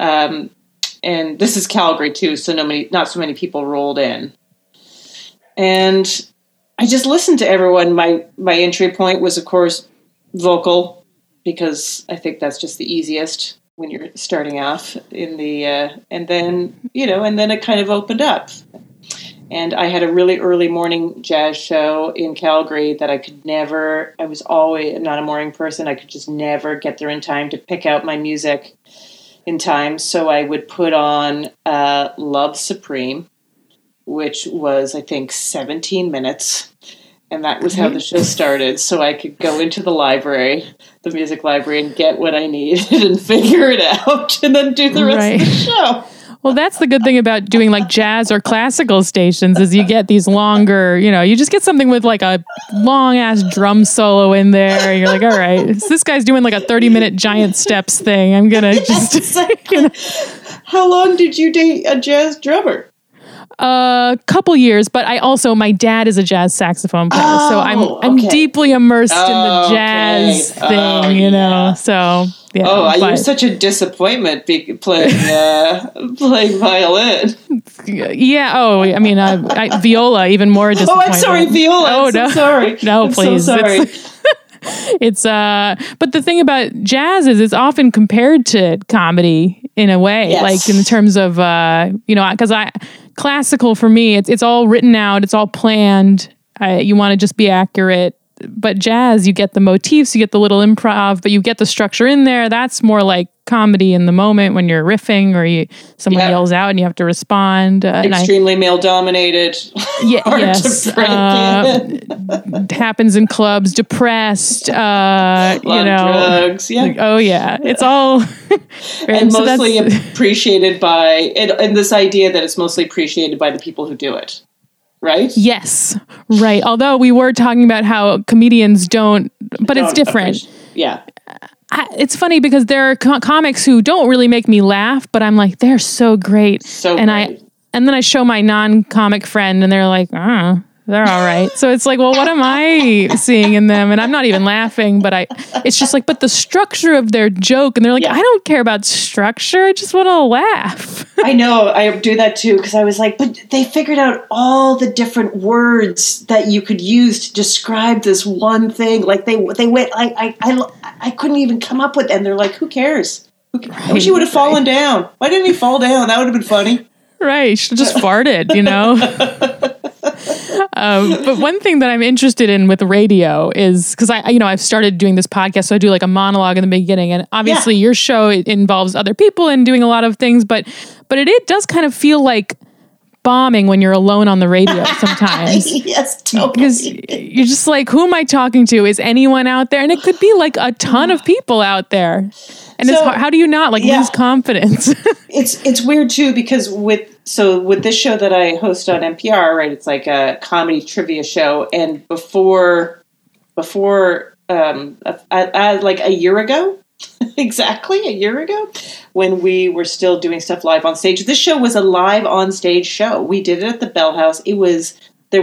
And this is Calgary too, so not so many people rolled in. And I just listened to everyone. My entry point was, of course, vocal, because I think that's just the easiest when you're starting off in the, and then it kind of opened up. And I had a really early morning jazz show in Calgary that I was always not a morning person. I could just never get there in time to pick out my music in time. So I would put on Love Supreme, which was, I think, 17 minutes. And that was how the show started. So I could go into the library, the music library, and get what I needed and figure it out and then do the rest of the show. Well, that's the good thing about doing like jazz or classical stations is you get these longer, you just get something with like a long ass drum solo in there. And you're like, all right, so this guy's doing like a 30-minute giant steps thing. I'm going to just... Exactly. How long did you date a jazz drummer? A couple years, but my dad is a jazz saxophone player, so I'm deeply immersed in the jazz thing, so... Yeah, you're such a disappointment playing violin. Yeah. I mean, viola, even more disappointing. Oh, I'm sorry, viola. Oh, no, sorry. No, I'm please. So sorry. It's but the thing about jazz is it's often compared to comedy in a way, like in terms of because classical for me, it's all written out, it's all planned. You want to just be accurate. jazz, you get the motifs, you get the little improv, but you get the structure in there. That's more like comedy in the moment when you're riffing or someone yells out and you have to respond. Extremely male dominated. Yes. Happens in clubs, depressed, drugs. Yeah. Oh yeah. It's all and mostly appreciated by and this idea that it's mostly appreciated by the people who do it. Right? Yes. Right. Although we were talking about how comedians don't, but it's different. Yeah. It's funny because there are comics who don't really make me laugh, but I'm like, they're so great. And then I show my non-comic friend and they're like, they're all right. So it's like, well, what am I seeing in them? And I'm not even laughing, but it's just like, but the structure of their joke, and they're like, I don't care about structure. I just want to laugh. I know. I do that too. Cause I was like, but they figured out all the different words that you could use to describe this one thing. Like they went, I couldn't even come up with, and they're like, who cares? I wish he would have fallen down. Why didn't he fall down? That would have been funny. Right. Should have just farted, But one thing that I'm interested in with radio is because I've started doing this podcast, so I do like a monologue in the beginning, and obviously your show involves other people and doing a lot of things, but it does kind of feel like bombing when you're alone on the radio sometimes. Yes, totally. Because you're just like, who am I talking to? Is anyone out there? And it could be like a ton of people out there. And it's hard. How do you not lose confidence? It's weird too, because with this show that I host on NPR, right, it's like a comedy trivia show. And before like a year ago, exactly a year ago, when we were still doing stuff live on stage, this show was a live on stage show. We did it at the Bell House. There was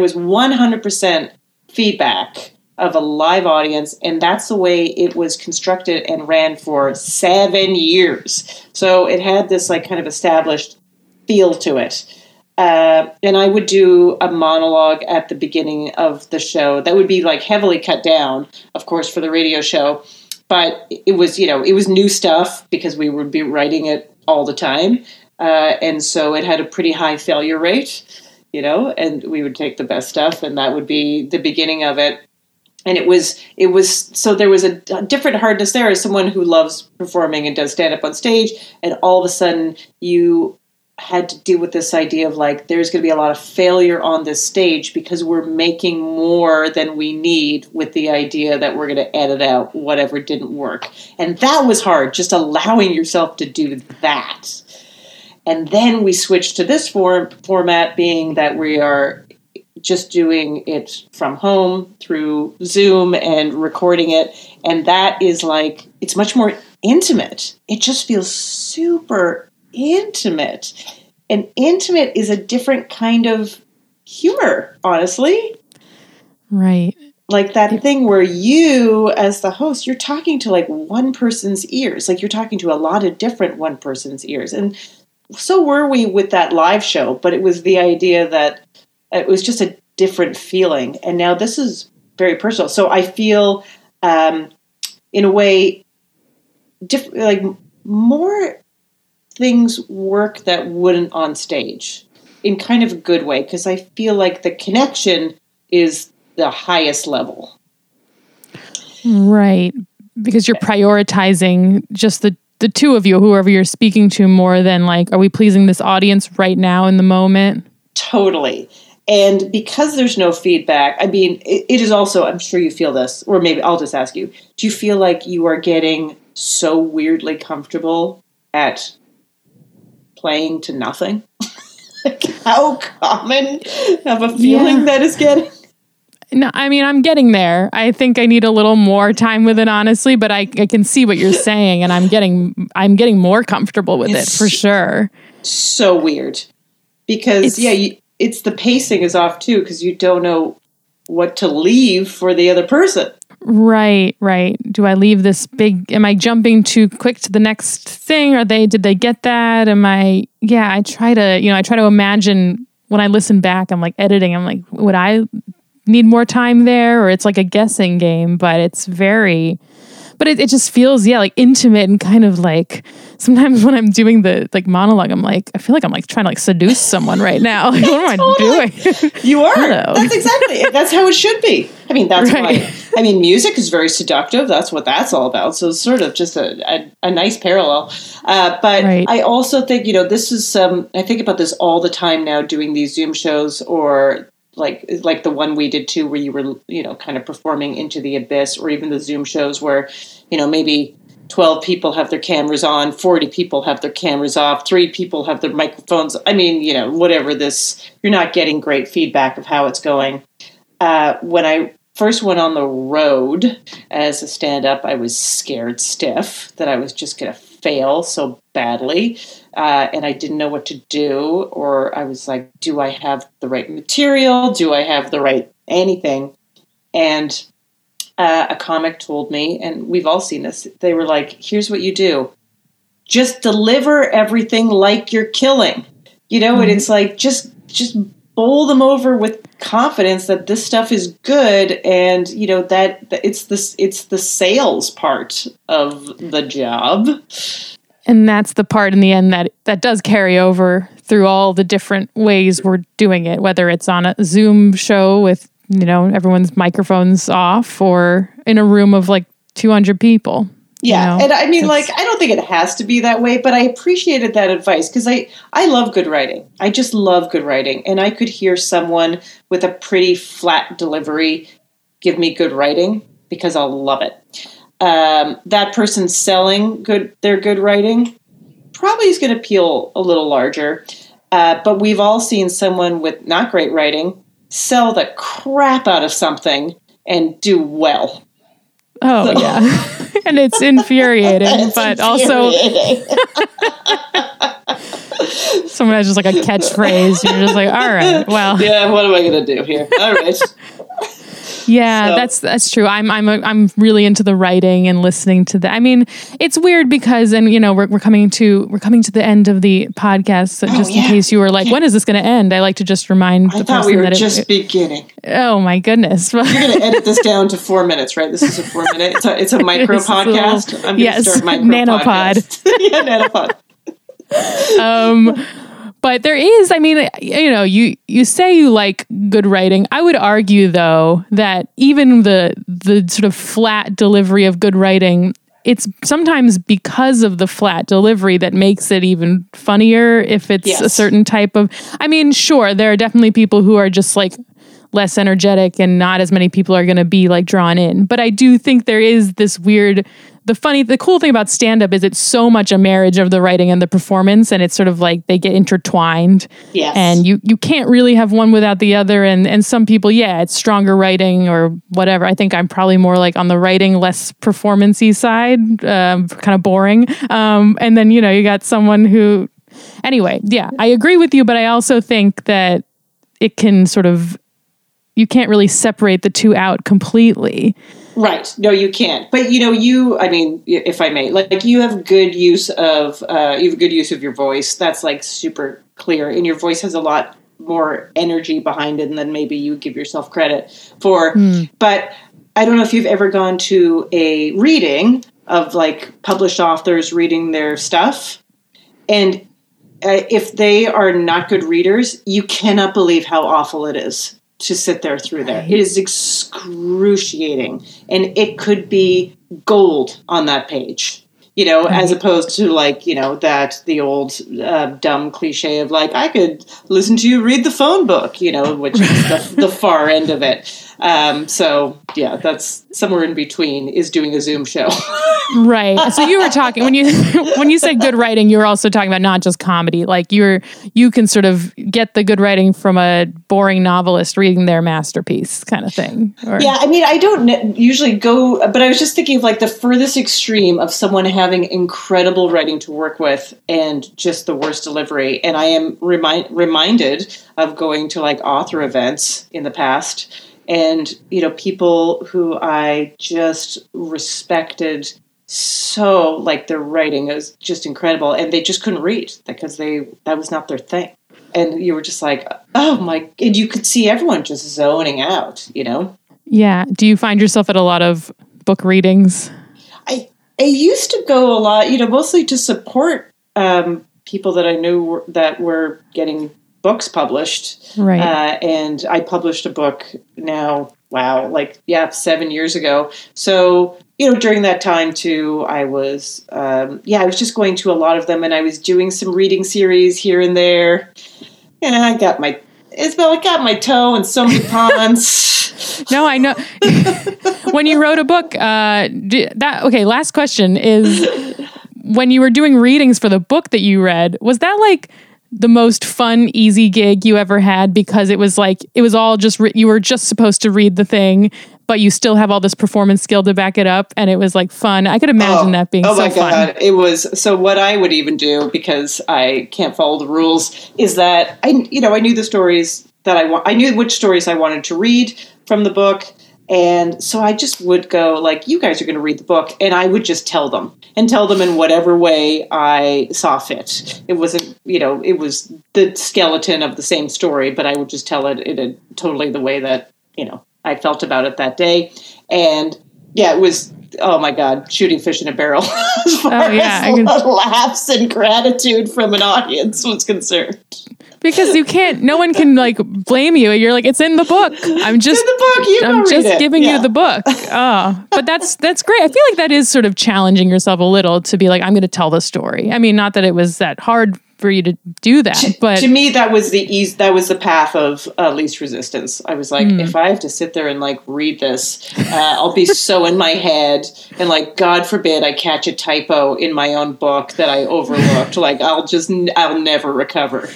100% feedback of a live audience, and that's the way it was constructed and ran for 7 years. So it had this like kind of established feel to it. And I would do a monologue at the beginning of the show that would be like heavily cut down, of course, for the radio show. But it was new stuff because we would be writing it all the time. And so it had a pretty high failure rate, and we would take the best stuff, and that would be the beginning of it. And it was so there was a different hardness there as someone who loves performing and does stand up on stage. And all of a sudden you had to deal with this idea of like, there's going to be a lot of failure on this stage because we're making more than we need with the idea that we're going to edit out whatever didn't work. And that was hard, just allowing yourself to do that. And then we switched to this format, being that we are just doing it from home through Zoom and recording it. And that is like, it's much more intimate. It just feels super intimate. And intimate is a different kind of humor, honestly. Right. Like that thing where you, as the host, you're talking to like one person's ears. Like you're talking to a lot of different one person's ears. And so were we with that live show, but it was the idea that it was just a different feeling. And now this is very personal. So I feel, in a way, like more things work that wouldn't on stage in kind of a good way, because I feel like the connection is the highest level. Right. Because you're prioritizing just the two of you, whoever you're speaking to, more than like, are we pleasing this audience right now in the moment? Totally. And because there's no feedback, I mean, it is also, I'm sure you feel this, or maybe I'll just ask you, do you feel like you are getting so weirdly comfortable at playing to nothing? Like how common of a feeling that is getting? No, I mean, I'm getting there. I think I need a little more time with it, honestly, but I can see what you're saying, and I'm getting more comfortable with it for sure. So weird. Because, it's the pacing is off too, because you don't know what to leave for the other person. Right. Do I leave this big, am I jumping too quick to the next thing? Did they get that? I try to imagine when I listen back, I'm like editing, I'm like, would I need more time there? Or it's like a guessing game, but it just feels, like intimate and kind of like, sometimes when I'm doing the like monologue, I'm like, I feel like I'm like trying to like seduce someone right now. Like, what am I doing? You are. Hello. That's how it should be. I mean, that's right. I mean, music is very seductive. That's what that's all about. So it's sort of just a nice parallel. But Right. I also think, this is I think about this all the time now, doing these Zoom shows, or like the one we did too, where you were, kind of performing into the abyss, or even the Zoom shows where, maybe 12 people have their cameras on, 40 people have their cameras off, 3 people have their microphones. I mean, whatever you're not getting great feedback of how it's going. When I first went on the road as a stand-up, I was scared stiff that I was just going to fail so badly. And I didn't know what to do, or I was like, do I have the right material? Do I have the right anything? And a comic told me, and we've all seen this, they were like, here's what you do. Just deliver everything like you're killing. And it's like, just bowl them over with confidence that this stuff is good, and that it's the sales part of the job. And that's the part in the end that does carry over through all the different ways we're doing it, whether it's on a Zoom show with, everyone's microphones off, or in a room of like 200 people. Yeah. And I mean, I don't think it has to be that way, but I appreciated that advice, because I love good writing. I just love good writing. And I could hear someone with a pretty flat delivery give me good writing, because I'll love it. That person selling their good writing probably is going to appeal a little larger. But we've all seen someone with not great writing sell the crap out of something and do well. Oh, so. Yeah. And it's infuriating, but also someone has just like a catchphrase. You're just like, all right, well. Yeah, what am I going to do here? All right. Yeah, so. That's true. I'm really into the writing and listening to that. I mean, it's weird because, and we're coming to the end of the podcast. So just in case you were like, when is this going to end? I like to just remind the person that I thought we were just beginning. Oh my goodness! You're going to edit this down to 4 minutes, right? This is a 4 minute. It's a micro podcast. I'm going to start micro nanopod. Yeah, nanopod. But there is, I mean, you say you like good writing. I would argue, though, that even the sort of flat delivery of good writing, it's sometimes because of the flat delivery that makes it even funnier if it's a certain type of... I mean, sure, there are definitely people who are just like less energetic, and not as many people are going to be like drawn in. But I do think there is this weird... The cool thing about stand-up is it's so much a marriage of the writing and the performance, and it's sort of like they get intertwined. Yes. And you can't really have one without the other. And some people, it's stronger writing or whatever. I think I'm probably more like on the writing, less performance-y side, kind of boring. And then, you got someone who... Anyway, I agree with you, but I also think that it can sort of... You can't really separate the two out completely. Right. No, you can't. But I mean, if I may, like you have good use of your voice. That's like super clear, and your voice has a lot more energy behind it than maybe you give yourself credit for. But I don't know if you've ever gone to a reading of like published authors reading their stuff, and if they are not good readers, you cannot believe how awful it is to sit there through there. It is excruciating, and it could be gold on that page, as opposed to like, that the old dumb cliche of like, I could listen to you read the phone book, which is the far end of it. So yeah, that's somewhere in between is doing a Zoom show. Right. So you were talking when you said good writing, you were also talking about not just comedy. Like you can sort of get the good writing from a boring novelist reading their masterpiece kind of thing. Yeah. I mean, I don't usually go, but I was just thinking of like the furthest extreme of someone having incredible writing to work with and just the worst delivery. And I am reminded of going to like author events in the past, and, people who I just respected so, like, their writing is just incredible, and they just couldn't read because that was not their thing. And you were just like, oh my, and you could see everyone just zoning out, Yeah. Do you find yourself at a lot of book readings? I used to go a lot, mostly to support people that I knew that were getting books published. Right. And I published a book now like, 7 years ago. So, during that time too, I was just going to a lot of them, and I was doing some reading series here and there. And I got my toe in so many ponds. No, I know. When you wrote a book, last question is, when you were doing readings for the book that you read, was that like the most fun, easy gig you ever had? Because it was all just, you were just supposed to read the thing, but you still have all this performance skill to back it up. And it was like fun. I could imagine that being so fun. Oh my God. It was. So what I would even do, because I can't follow the rules, is that I knew the stories that I knew which stories I wanted to read from the book. And so I just would go like, you guys are going to read the book. And I would just tell them in whatever way I saw fit. It wasn't, it was the skeleton of the same story, but I would just tell it in totally the way that, I felt about it that day. And it was, oh my God, shooting fish in a barrel as far as laughs and gratitude from an audience was concerned. Because no one can like blame you. You're like, it's in the book. I'm just giving you the book. Oh, but that's great. I feel like that is sort of challenging yourself a little to be like, I'm going to tell the story. I mean, not that it was that hard for you to do that, but to me, that was the path of least resistance. I was like, if I have to sit there and like read this, I'll be so in my head, and like, God forbid I catch a typo in my own book that I overlooked. Like, I'll never recover.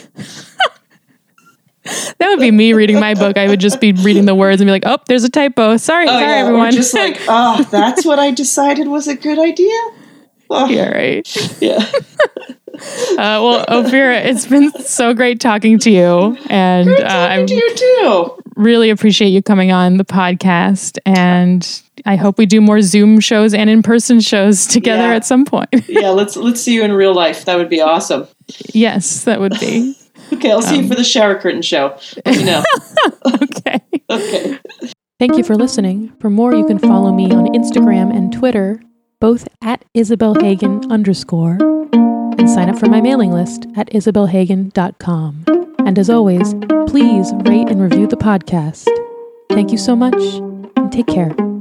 That would be me reading my book. I would just be reading the words and be like, oh, there's a typo. Sorry, everyone. Or just like, that's what I decided was a good idea. Oh. Yeah, right. Yeah. Well, Ophira, it's been so great talking to you. And I to you too. Really appreciate you coming on the podcast. And I hope we do more Zoom shows and in-person shows together at some point. Yeah, let's see you in real life. That would be awesome. Yes, that would be. Okay, I'll see you for the shower curtain show. Let me know. Okay. Thank you for listening. For more, you can follow me on Instagram and Twitter, both at IsabelHagen_, and sign up for my mailing list at isabelhagen.com. And as always, please rate and review the podcast. Thank you so much, and take care.